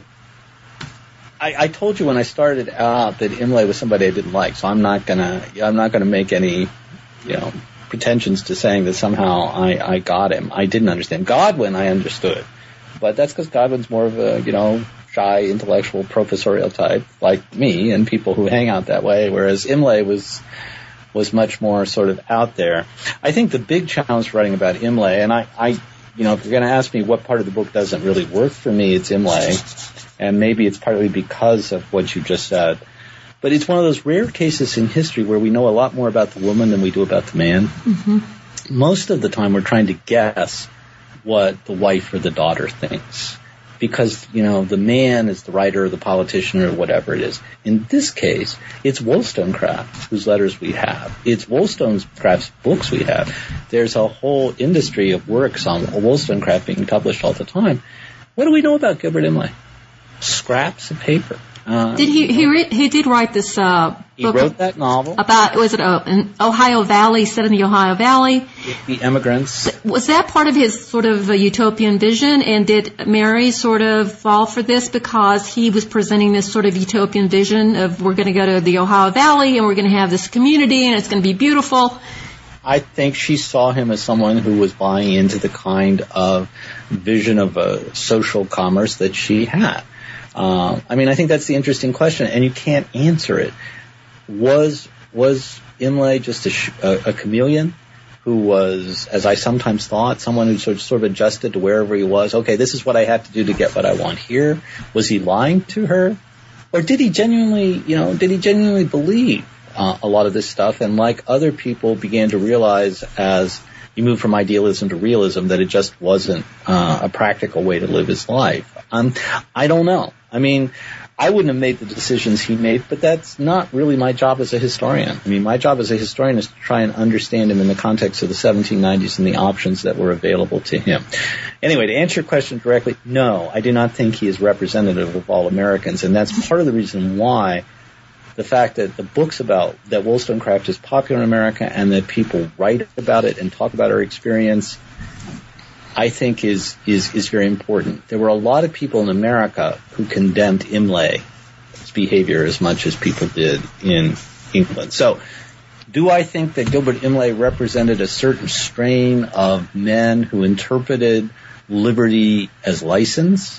I told you when I started out that Imlay was somebody I didn't like, so I'm not gonna make any, pretensions to saying that somehow I got him. I didn't understand. Godwin I understood, but that's because Godwin's more of a, shy, intellectual, professorial type like me and people who hang out that way, whereas Imlay was much more sort of out there. I think the big challenge writing about Imlay, and I if you're going to ask me what part of the book doesn't really work for me, it's Imlay. And maybe it's partly because of what you just said. But it's one of those rare cases in history where we know a lot more about the woman than we do about the man. Mm-hmm. Most of the time we're trying to guess what the wife or the daughter thinks. Because, the man is the writer or the politician or whatever it is. In this case, it's Wollstonecraft whose letters we have. It's Wollstonecraft's books we have. There's a whole industry of works on Wollstonecraft being published all the time. What do we know about Gilbert Imlay? Scraps of paper. Did he did write this book? He wrote that novel about, was it an Ohio Valley, set in the Ohio Valley? The Emigrants. Was that part of his sort of utopian vision? And did Mary sort of fall for this because he was presenting this sort of utopian vision of we're going to go to the Ohio Valley and we're going to have this community and it's going to be beautiful? I think she saw him as someone who was buying into the kind of vision of a social commerce that she had. I think that's the interesting question, and you can't answer it. Was Imlay just a chameleon who was, as I sometimes thought, someone who sort of adjusted to wherever he was? Okay, this is what I have to do to get what I want here. Was he lying to her? Or did he genuinely believe a lot of this stuff, and like other people began to realize as he moved from idealism to realism that it just wasn't a practical way to live his life? I don't know. I wouldn't have made the decisions he made, but that's not really my job as a historian. My job as a historian is to try and understand him in the context of the 1790s and the options that were available to him. Anyway, to answer your question directly, no, I do not think he is representative of all Americans, and that's part of the reason why the fact that the books about that Wollstonecraft is popular in America and that people write about it and talk about our experience, I think is very important. There were a lot of people in America who condemned Imlay's behavior as much as people did in England. So, do I think that Gilbert Imlay represented a certain strain of men who interpreted liberty as license?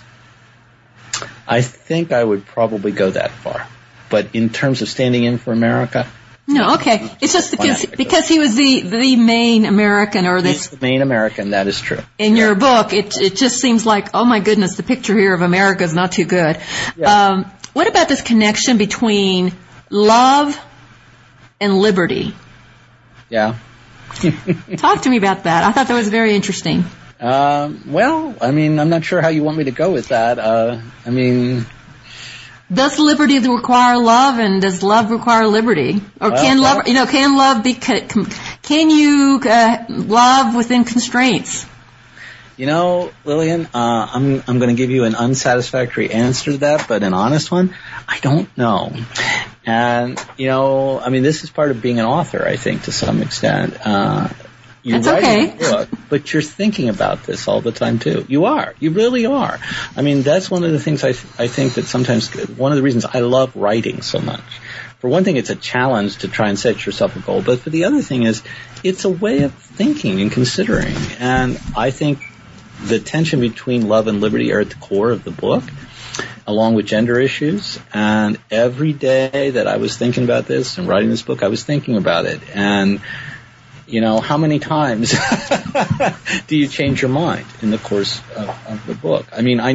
I think I would probably go that far. But in terms of standing in for America, No, okay. It's just because he was the main American, or He's the main American. That is true. In your book, it just seems like, oh my goodness, the picture here of America is not too good. Yeah. What about this connection between love and liberty? Yeah. Talk to me about that. I thought that was very interesting. Well, I mean, I'm not sure how you want me to go with that. I mean, does liberty require love, and does love require liberty? Or can love be? Can you love within constraints? You know, Lillian, I'm going to give you an unsatisfactory answer to that, but an honest one. I don't know. And, you know, I mean, this is part of being an author, I think, to some extent. You write a book, but you're thinking about this all the time, too. You are. You really are. I mean, that's one of the things I think that sometimes, one of the reasons I love writing so much. For one thing, it's a challenge to try and set yourself a goal, but for the other thing is, it's a way of thinking and considering. And I think the tension between love and liberty are at the core of the book, along with gender issues. And every day that I was thinking about this and writing this book, I was thinking about it. And you know, how many times do you change your mind in the course of the book? I mean,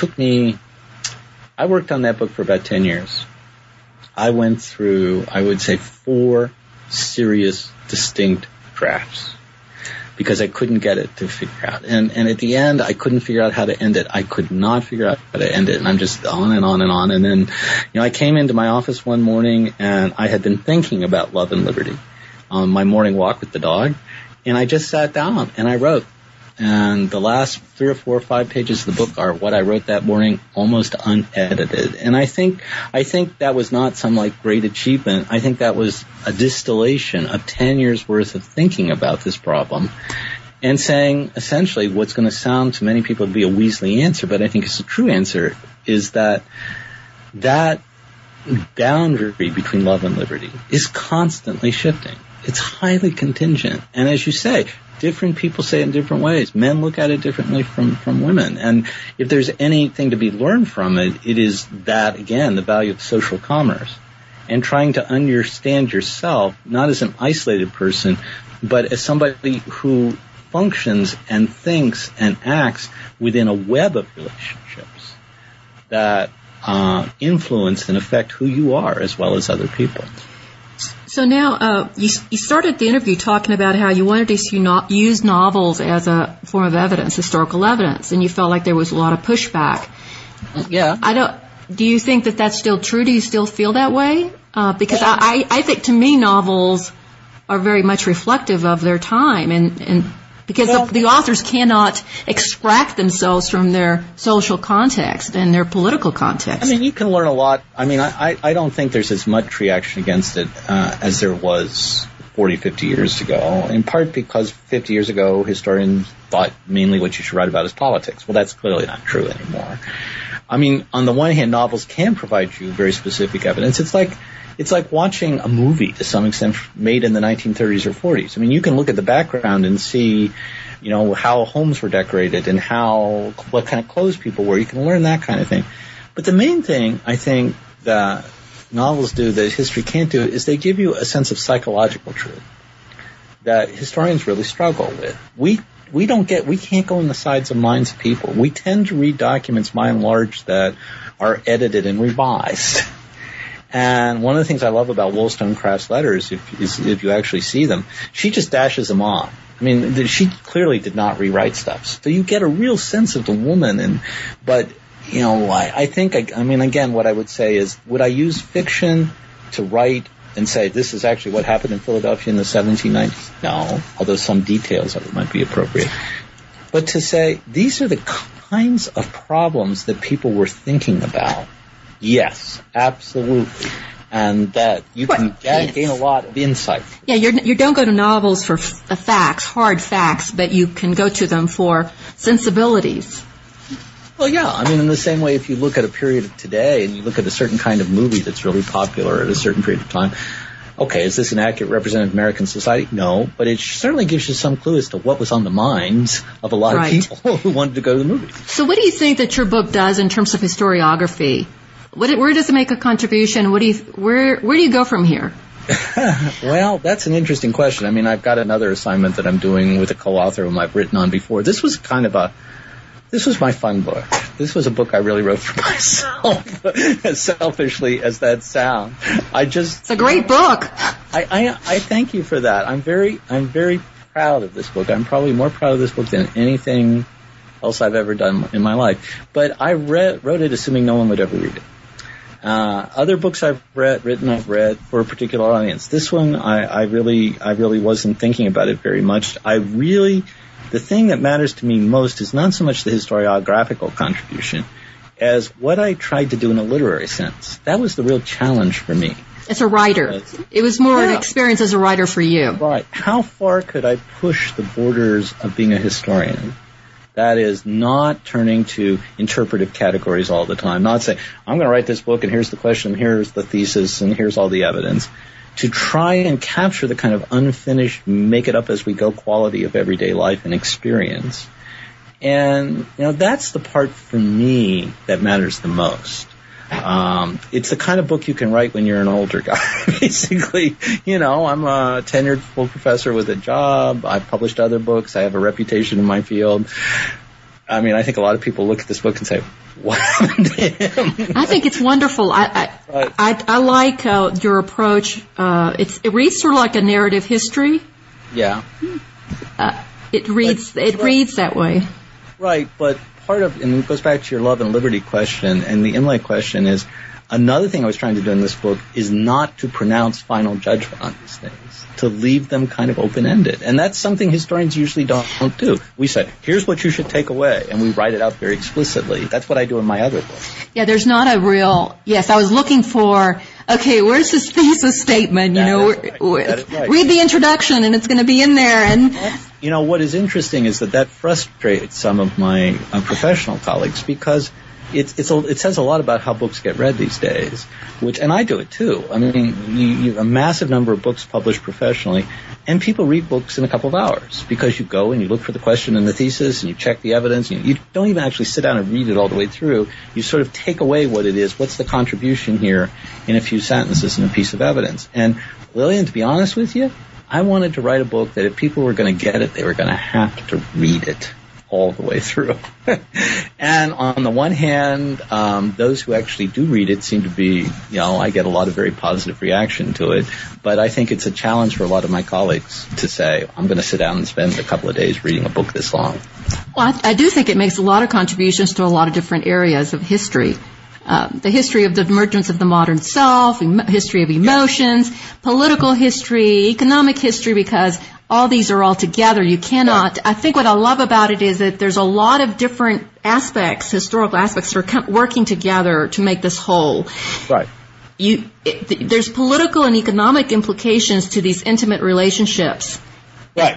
I worked on that book for about 10 years. I went through, I would say, 4 serious, distinct drafts because I couldn't get it to figure out. And at the end, I couldn't figure out how to end it. I could not figure out how to end it. And I'm just on and on and on. And then, you know, I came into my office one morning and I had been thinking about love and liberty on my morning walk with the dog, and I just sat down and I wrote. And the last 3 or 4 or 5 pages of the book are what I wrote that morning, almost unedited. And I think that was not some like great achievement. I think that was a distillation of 10 years worth of thinking about this problem and saying essentially what's going to sound to many people to be a Weasley answer, but I think it's a true answer, is that boundary between love and liberty is constantly shifting. It's highly contingent. And as you say, different people say it in different ways. Men look at it differently from women. And if there's anything to be learned from it, it is that, again, the value of social commerce and trying to understand yourself, not as an isolated person, but as somebody who functions and thinks and acts within a web of relationships that influence and affect who you are as well as other people. So now, you started the interview talking about how you wanted to use novels as a form of evidence, historical evidence, and you felt like there was a lot of pushback. Yeah. Do you think that that's still true? Do you still feel that way? Because I think to me novels are very much reflective of their time, and because the authors cannot extract themselves from their social context and their political context. I mean, you can learn a lot. I mean, I don't think there's as much reaction against it as there was 40, 50 years ago, in part because 50 years ago, historians thought mainly what you should write about is politics. Well, that's clearly not true anymore. I mean, on the one hand, novels can provide you very specific evidence. It's like watching a movie to some extent made in the 1930s or 40s. I mean, you can look at the background and see, you know, how homes were decorated and what kind of clothes people wore. You can learn that kind of thing. But the main thing I think that novels do that history can't do is they give you a sense of psychological truth that historians really struggle with. We can't go in the sides and minds of people. We tend to read documents by and large that are edited and revised. And one of the things I love about Wollstonecraft's letters, if you actually see them, she just dashes them off. I mean, she clearly did not rewrite stuff. So you get a real sense of the woman. But, you know, I think, again, what I would say is, would I use fiction to write and say this is actually what happened in Philadelphia in the 1790s? No, although some details of it might be appropriate. But to say these are the kinds of problems that people were thinking about, yes, absolutely. And that you can gain a lot of insight. Yeah, you don't go to novels for facts, hard facts, but you can go to them for sensibilities. Well, yeah. I mean, in the same way, if you look at a period of today and you look at a certain kind of movie that's really popular at a certain period of time, okay, is this an accurate representative of American society? No, but it certainly gives you some clue as to what was on the minds of a lot of people who wanted to go to the movie. So what do you think that your book does in terms of historiography? Where does it make a contribution? Where do you go from here? Well, that's an interesting question. I mean, I've got another assignment that I'm doing with a co-author whom I've written on before. This was my fun book. This was a book I really wrote for myself, as selfishly as that sounds. It's a great book. I thank you for that. I'm very proud of this book. I'm probably more proud of this book than anything else I've ever done in my life. But I wrote it assuming no one would ever read it. Other books I've read for a particular audience. This one, I really wasn't thinking about it very much. The thing that matters to me most is not so much the historiographical contribution as what I tried to do in a literary sense. That was the real challenge for me. As a writer. It was more an experience as a writer for you. Right. How far could I push the borders of being a historian? That is, not turning to interpretive categories all the time. Not saying, I'm going to write this book and here's the question, here's the thesis, and here's all the evidence. To try and capture the kind of unfinished, make it up as we go quality of everyday life and experience. And, that's the part for me that matters the most. It's the kind of book you can write when you're an older guy. Basically, I'm a tenured full professor with a job. I've published other books. I have a reputation in my field. I mean, I think a lot of people look at this book and say, what happened to him? I think it's wonderful. I like your approach. It reads sort of like a narrative history. Yeah. It reads that way. Right, but and it goes back to your love and liberty question, and the Imlay question is, another thing I was trying to do in this book is not to pronounce final judgment on these things, to leave them kind of open-ended. And that's something historians usually don't do. We say, here's what you should take away, and we write it out very explicitly. That's what I do in my other book. Yeah, there's not a real, I was looking for, okay, where's this thesis statement? Right. Read the introduction, and it's going to be in there. And what is interesting is that frustrates some of my professional colleagues because it says a lot about how books get read these days, and I do it too. I mean, you have a massive number of books published professionally, and people read books in a couple of hours because you go and you look for the question and the thesis and you check the evidence. And you don't even actually sit down and read it all the way through. You sort of take away what it is. What's the contribution here in a few sentences and a piece of evidence? And Lillian, to be honest with you, I wanted to write a book that if people were going to get it, they were going to have to read it all the way through. And on the one hand, those who actually do read it seem to be, I get a lot of very positive reaction to it. But I think it's a challenge for a lot of my colleagues to say, I'm going to sit down and spend a couple of days reading a book this long. Well, I do think it makes a lot of contributions to a lot of different areas of history. The history of the emergence of the modern self, history of emotions, political history, economic history, because all these are all together. You cannot, I think what I love about it is that there's a lot of different aspects, historical aspects, that are working together to make this whole. Right. There's political and economic implications to these intimate relationships. Right.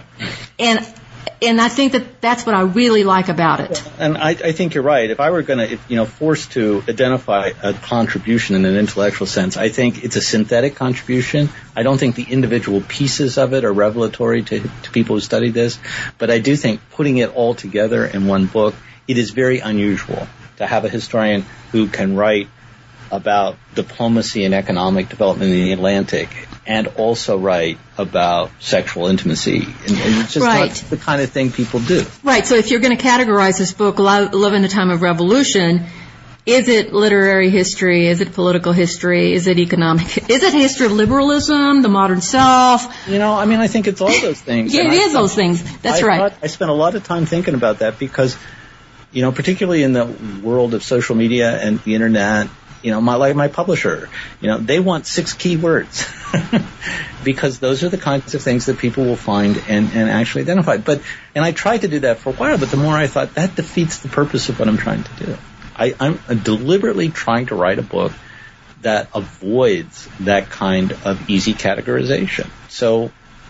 And I think that's what I really like about it. And I think you're right. If I were going to, forced to identify a contribution in an intellectual sense, I think it's a synthetic contribution. I don't think the individual pieces of it are revelatory to people who study this. But I do think putting it all together in one book, it is very unusual to have a historian who can write about diplomacy and economic development in the Atlantic and also write about sexual intimacy. And it's just not the kind of thing people do. Right. So if you're going to categorize this book, Love in a Time of Revolution, is it literary history? Is it political history? Is it economic? Is it history of liberalism, the modern self? I think it's all those things. Yeah, it is those things. That's right. I spent a lot of time thinking about that because, particularly in the world of social media and the internet, my publisher, they want 6 keywords because those are the kinds of things that people will find and actually identify. And I tried to do that for a while, but the more I thought that defeats the purpose of what I'm trying to do. I'm deliberately trying to write a book that avoids that kind of easy categorization. So,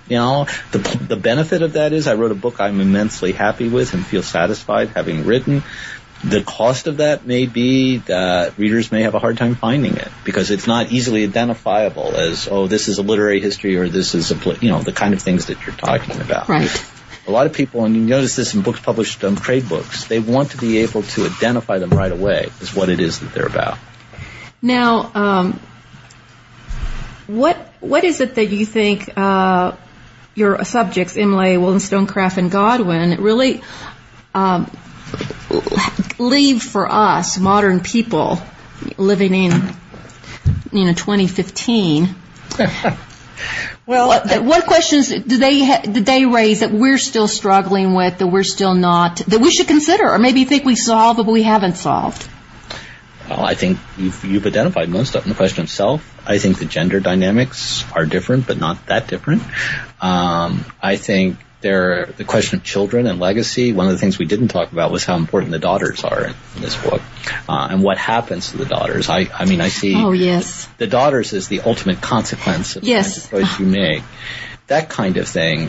the benefit of that is I wrote a book I'm immensely happy with and feel satisfied having written. The cost of that may be that readers may have a hard time finding it because it's not easily identifiable as, this is a literary history or this is the kind of things that you're talking about. Right. A lot of people, and you notice this in books published, trade books, they want to be able to identify them right away as what it is that they're about. Now, what what is it that you think your subjects, Imlay, Wollstonecraft, and Godwin, really leave for us, modern people living in 2015? Well, what questions did they raise that we're still struggling with, that we're still not, that we should consider, or maybe think we solved but we haven't solved? Well, I think you've identified most of them. The question of self. I think the gender dynamics are different, but not that different. I think the question of children and legacy. One of the things we didn't talk about was how important the daughters are in this book, and what happens to the daughters. I mean, I see. Oh, yes. The daughters as the ultimate consequence of the kind of choice you make. That kind of thing.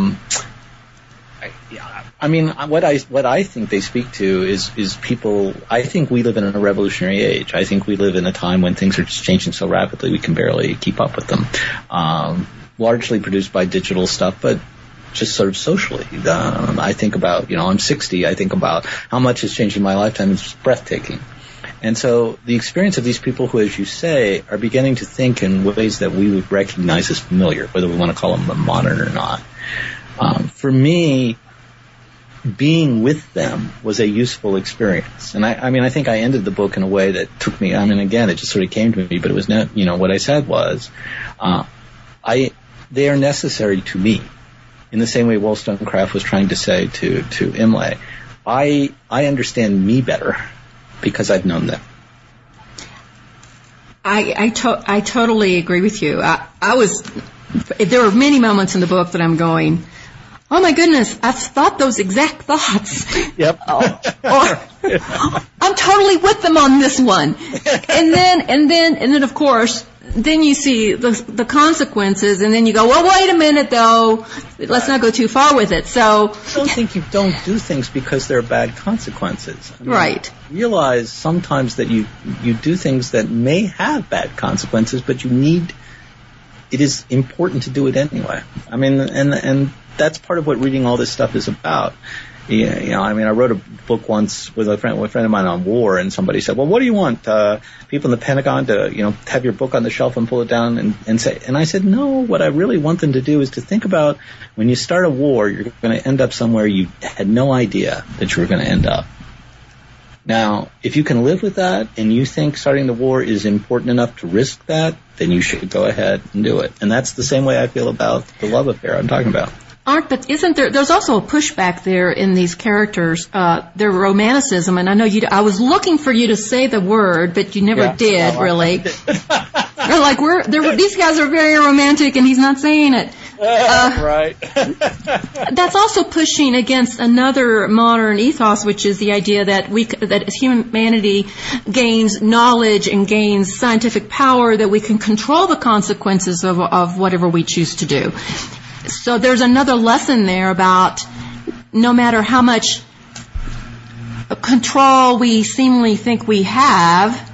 I mean, what I think they speak to is people. I think we live in a revolutionary age. I think we live in a time when things are just changing so rapidly we can barely keep up with them. Largely produced by digital stuff, but just sort of socially. I think about, I'm 60. I think about how much has changed in my lifetime. It's just breathtaking. And so the experience of these people who, as you say, are beginning to think in ways that we would recognize as familiar, whether we want to call them modern or not. For me, being with them was a useful experience. And I think I ended the book in a way that took me, again, it just sort of came to me, but it was not, what I said was, they are necessary to me. In the same way Wollstonecraft was trying to say to Imlay, I understand me better because I've known them. I totally agree with you. There were many moments in the book that I'm going, oh my goodness, I've thought those exact thoughts. Yep. I'm totally with them on this one. And then of course, then you see the consequences, and then you go, well, wait a minute though, let's not go too far with it. So I don't think you don't do things because they're bad consequences. Right. Realize sometimes that you do things that may have bad consequences, but it is important to do it anyway. And that's part of what reading all this stuff is about. I wrote a book once with a friend of mine on war, and somebody said, well, what do you want? People in the Pentagon to, have your book on the shelf and pull it down and say, and I said, no, what I really want them to do is to think about when you start a war, you're going to end up somewhere you had no idea that you were going to end up. Now, if you can live with that and you think starting the war is important enough to risk that, then you should go ahead and do it. And that's the same way I feel about the love affair I'm talking about. Art, but isn't there's also a pushback there in these characters, their romanticism, and I know I was looking for you to say the word, but you never did, really. They're like, these guys are very romantic, and he's not saying it. Right. That's also pushing against another modern ethos, which is the idea that that humanity gains knowledge and gains scientific power, that we can control the consequences of whatever we choose to do. So there's another lesson there about no matter how much control we seemingly think we have,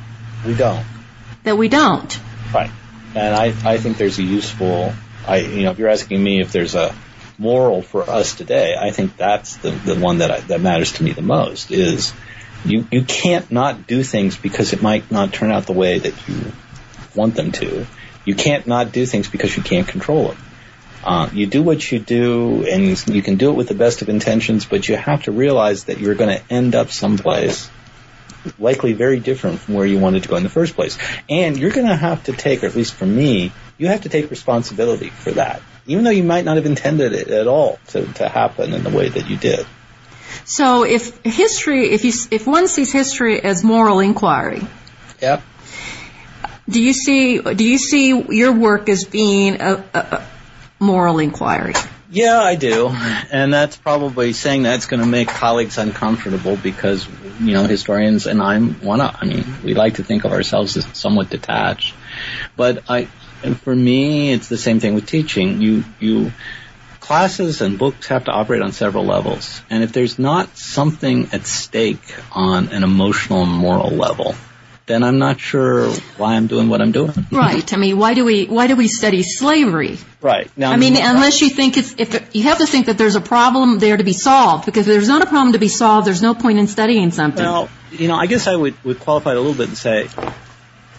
we don't. Right. And I think there's a useful, if you're asking me if there's a moral for us today, I think that's the one that matters to me the most, is you can't not do things because it might not turn out the way that you want them to. You can't not do things because you can't control them. You do what you do, and you can do it with the best of intentions, but you have to realize that you're going to end up someplace likely very different from where you wanted to go in the first place. And you're going to have to take, or at least for me, you have to take responsibility for that, even though you might not have intended it at all to happen in the way that you did. So if one sees history as moral inquiry, yep. Do you see your work as being a moral inquiry? Yeah, I do. And that's probably saying that's going to make colleagues uncomfortable because, historians and we like to think of ourselves as somewhat detached. But for me, it's the same thing with teaching. Classes and books have to operate on several levels. And if there's not something at stake on an emotional and moral level, then I'm not sure why I'm doing what I'm doing. Right. Why do we study slavery? Right. Now, unless you think you have to think that there's a problem there to be solved, because if there's not a problem to be solved, there's no point in studying something. Well, I guess I would qualify it a little bit and say,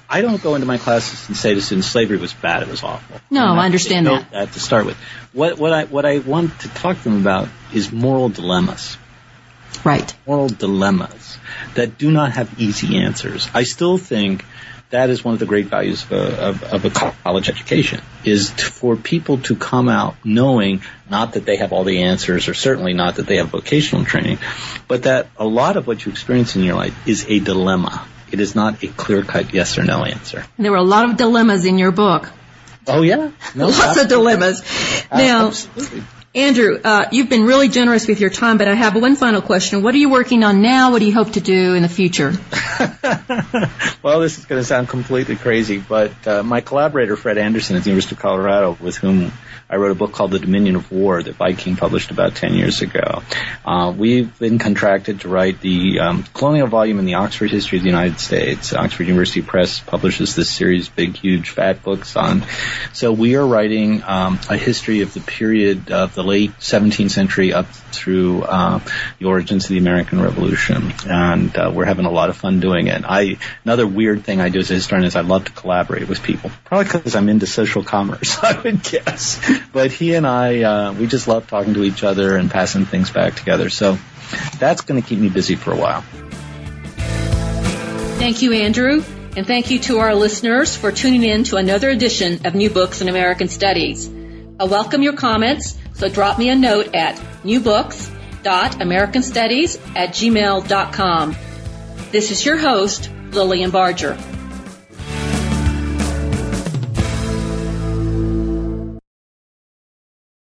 I don't go into my classes and say to students, slavery was bad, it was awful. No, I understand that. To start with. What I want to talk to them about is moral dilemmas. Right. Moral dilemmas that do not have easy answers. I still think that is one of the great values of a college education, is for people to come out knowing not that they have all the answers, or certainly not that they have vocational training, but that a lot of what you experience in your life is a dilemma. It is not a clear-cut yes or no answer. There were a lot of dilemmas in your book. Oh, yeah? No, lots of dilemmas. Now, absolutely. Andrew, you've been really generous with your time, but I have one final question. What are you working on now? What do you hope to do in the future? Well, this is going to sound completely crazy, but my collaborator, Fred Anderson, at the University of Colorado, with whom I wrote a book called The Dominion of War that Viking published about 10 years ago. We've been contracted to write the colonial volume in the Oxford History of the United States. Oxford University Press publishes this series, big, huge, fat books on. So we are writing a history of the period of the late 17th century up through the origins of the American Revolution. And we're having a lot of fun doing it. Another weird thing I do as a historian is I love to collaborate with people. Probably because I'm into social commerce, I would guess. But he and I, we just love talking to each other and passing things back together. So that's going to keep me busy for a while. Thank you, Andrew. And thank you to our listeners for tuning in to another edition of New Books in American Studies. I welcome your comments, so drop me a note at newbooks.americanstudies@gmail.com. This is your host, Lillian Barger.